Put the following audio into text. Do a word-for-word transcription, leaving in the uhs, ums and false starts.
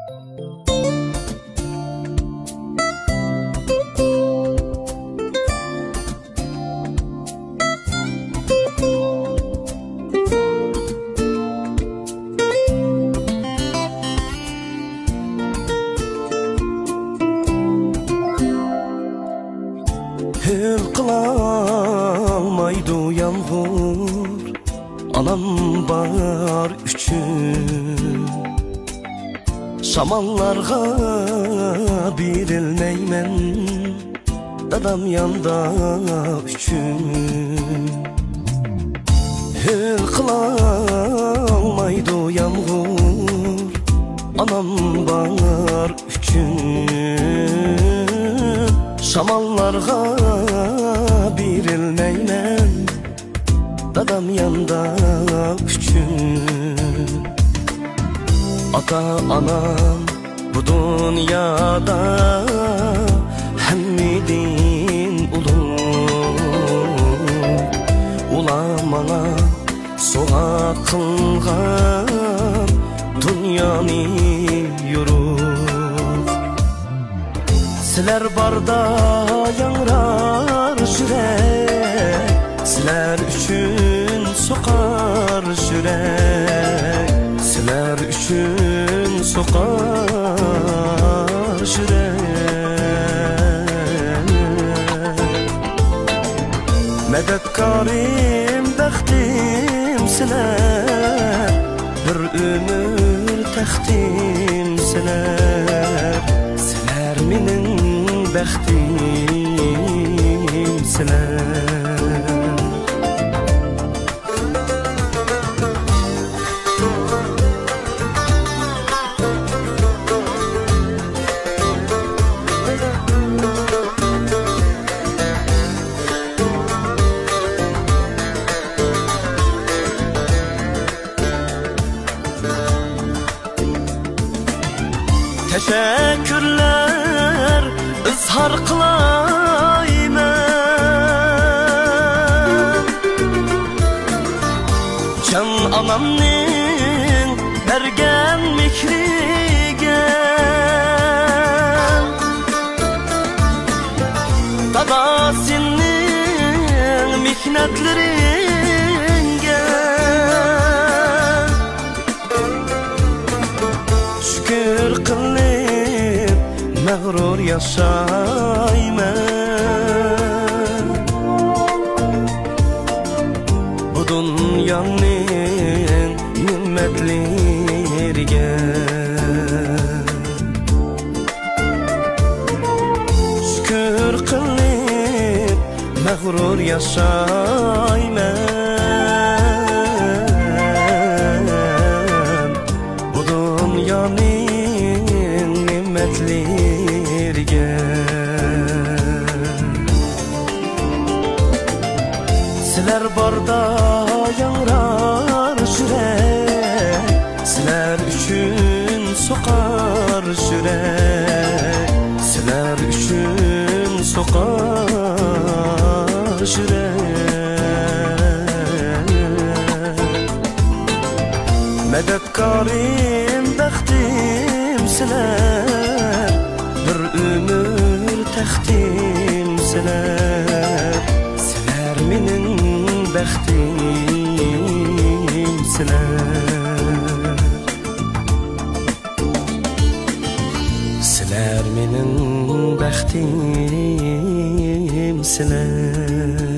Hür kılalmaydı yağmur anam bar üçün. Şamallarga birilmeymen dadam yanda üçün. Hür kılalmaydı yağmur anam bar üçün. Şamallarga birilmeymen dadam yanda üçün. Ata anam bu dünyada hemmidin ulug. Ulamana soğa kılgan dünyani yuruk. Sizler barda yangrar yürek, sizler üçün sokar yürek, sizler üçün sokar yürek. Medetkarim bəxtim sizler, bir ömür təxtim sizler, sizler minin bəxtim sizler. Teşekkürler izhar kılayman can anamning bergen mehriga. Dada sening mehnatlaringga şükür qilib mag'rur yashayman. Bu dunyoning ne'matlariga şükür qilib mag'rur yashayman. Bu dunyoning ne'matlariga sizler barda yangrar yürek, sizler üçün sokar yürek, sizler üçün sokar yürek. Medetkarim bəxtim sizler, bir ömür təxtim sizler, sizler minin bəxtim sizler, sizler minin bəxtim sizler.